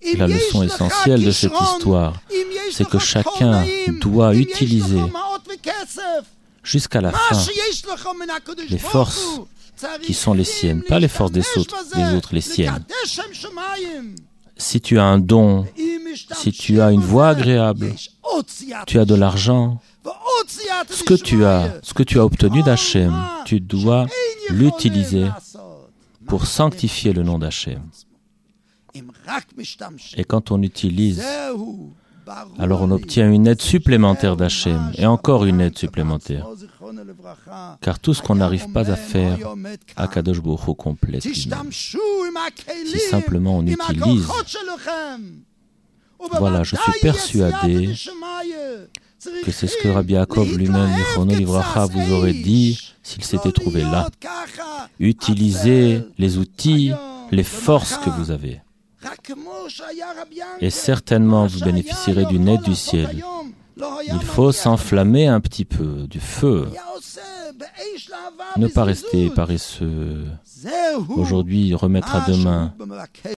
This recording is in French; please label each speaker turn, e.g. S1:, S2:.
S1: La leçon essentielle de cette histoire, c'est que chacun doit utiliser jusqu'à la fin les forces qui sont les siennes, pas les forces des autres, les siennes. Si tu as un don, si tu as une voix agréable, tu as de l'argent, ce que tu as obtenu d'Hachem, tu dois l'utiliser pour sanctifier le nom d'Hachem. Et quand on utilise, alors on obtient une aide supplémentaire d'Hachem, et encore une aide supplémentaire. Car tout ce qu'on n'arrive pas à faire, Akadosh Baruch Hu complète lui-même. Si simplement on utilise, voilà, je suis persuadé que c'est ce que Rabbi Yaakov lui-même, Zichrono Livracha, vous aurait dit s'il s'était trouvé là. Utilisez les outils, les forces que vous avez. Et certainement vous bénéficierez d'une aide du ciel. Il faut s'enflammer un petit peu du feu. Ne pas rester paresseux. Aujourd'hui, remettre à demain.